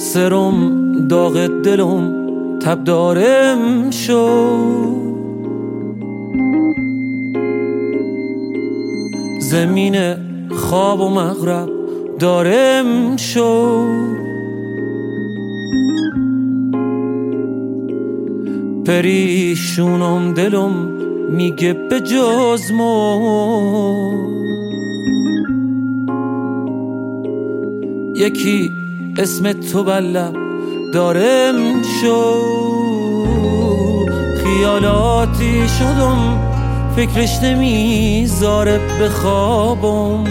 سرم داغ دلم تب دارم شو، زمین خواب و مغرب دارم شو. پریشونم دلم میگه به جز یکی اسم تو بلب دارم شو. خیالاتی شدم فکرش نمیذاره بخوابم،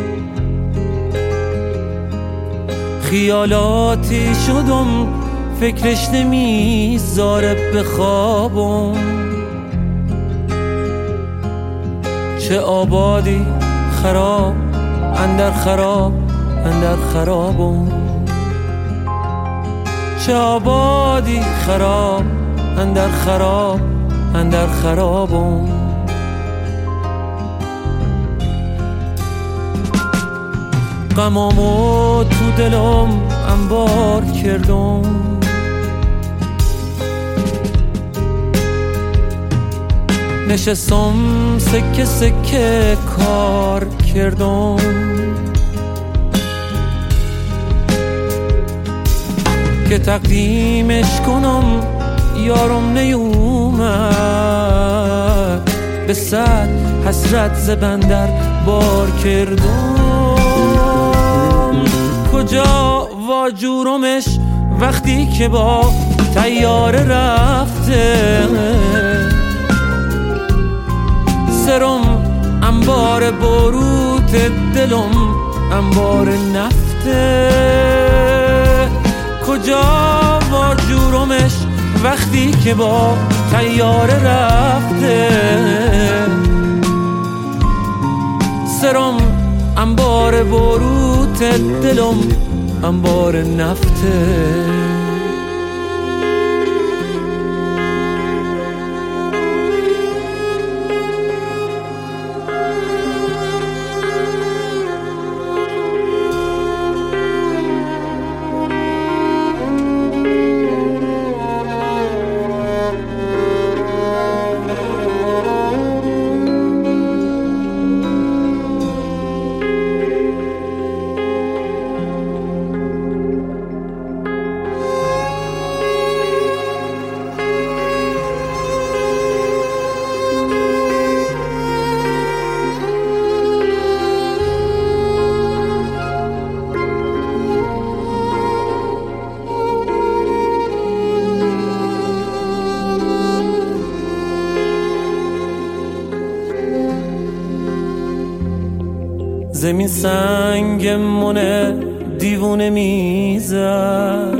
خیالاتی شدم فکرش نمیذاره بخوابم. چه آبادی خراب اندر خراب اندر خرابم، چه آبادی خراب اندر خراب اندر خرابم. غمامو تو دلم انبار کردم، نشستم سکه سکه کار کردم. که تقدیمش کنم یارم نیومد، به صد حسرت ز بندر بار کردم. کجا واجورمش وقتی که با طیاره رفته، سرم انبار بروت دلم انبار نفته. کجا واجورمش وقتی که با طیاره رفته، سرم انبار بروت دلم انبار نفته. زمین سنگ مونه دیوونه میزد،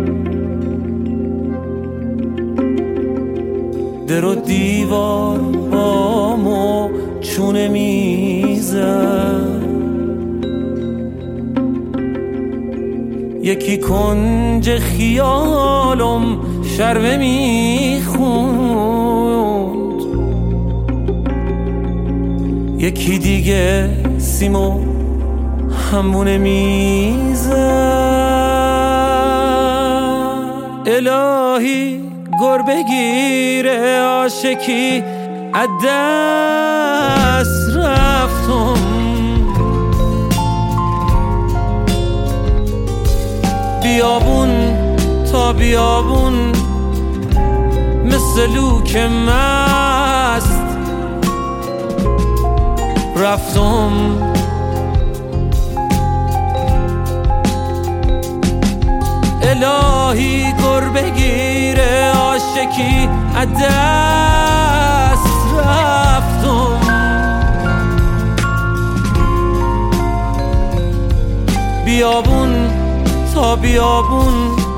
در و دیوار بامو چونه میزد. یکی کنج خیالم شربه میخوند، یکی دیگه سیمو همونه میزد. الهی گر بگیره عاشقی از دست رفتم، بیابون تا بیابون مثل لوک مست رفتم. الهی گر بگیره عاشقی از دست رفتم، بیابون تا بیابون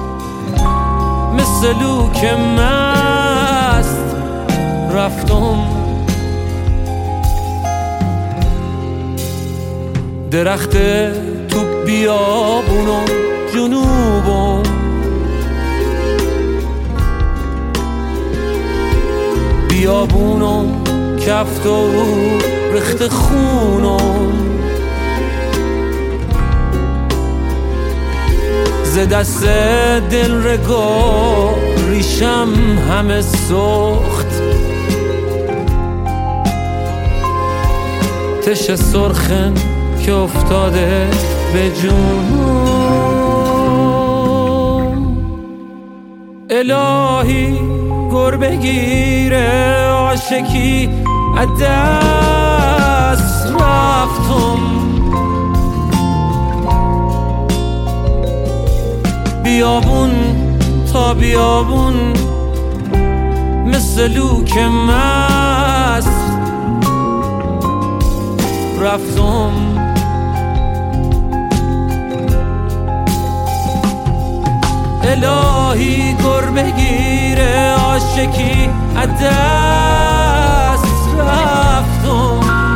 مثل لوک مست رفتم. درخت تو بیابونم جنوبم، بیابونم کفت و رخت خونم، ز دست دل رگا ریشم همه سوخت. تش سرخم که افتاده به جونم. الهی گر بگیره عاشقی از دست رفتم. بیابون تا بیابون مثل لوک مست رفتم. الهی گر بگیره عاشقی از دست رفتم.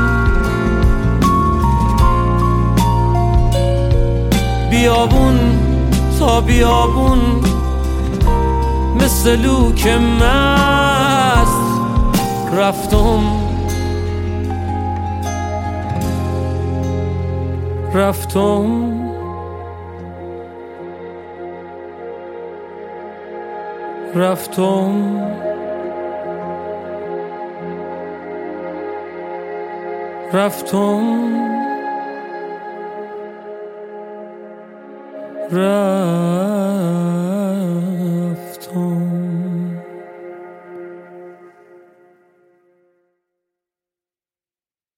بیابون تا بیابون مثل لوک مست رفتم. رفتم رفتم